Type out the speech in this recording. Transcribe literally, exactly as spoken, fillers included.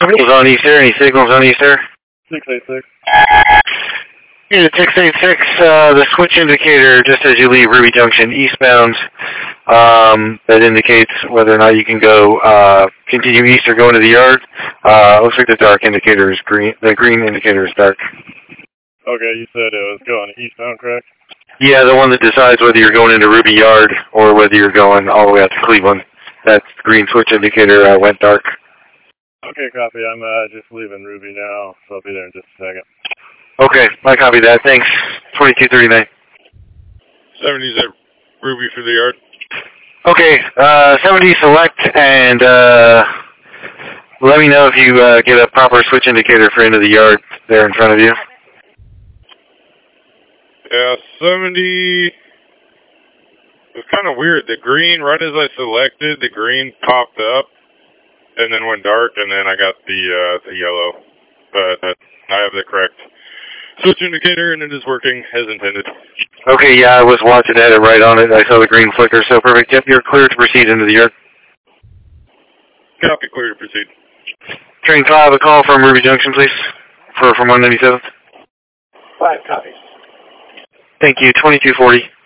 Signals on Easter. Any signals on Easter? six eight six. Yeah, six eight six, uh, the switch indicator just as you leave Ruby Junction eastbound, um, that indicates whether or not you can go, uh, continue east or go into the yard. Uh, looks like the dark indicator is green, the green indicator is dark. Okay, you said it was going eastbound, correct? Yeah, the one that decides whether you're going into Ruby Yard or whether you're going all the way out to Cleveland. That green switch indicator uh, went dark. Okay, copy. I'm uh, just leaving Ruby now, so I'll be there in just a second. Okay, I copy that. Thanks. twenty-two thirty-nine. seventy's at Ruby for the yard. Okay, uh, seventy select and uh, let me know if you uh, get a proper switch indicator for into the yard there in front of you. Yeah, seventy. It was kind of weird. The green, right as I selected, the green popped up and then went dark, and then I got the uh, the yellow. But uh, I have the correct switch indicator, and it is working as intended. Okay, yeah, I was watching at it right on it. I saw the green flicker, so perfect. Yep, you're clear to proceed into the yard. Copy, clear to proceed. Train five, a call from Ruby Junction, please, for from one ninety-seventh. Five copies. Thank you, twenty-two forty.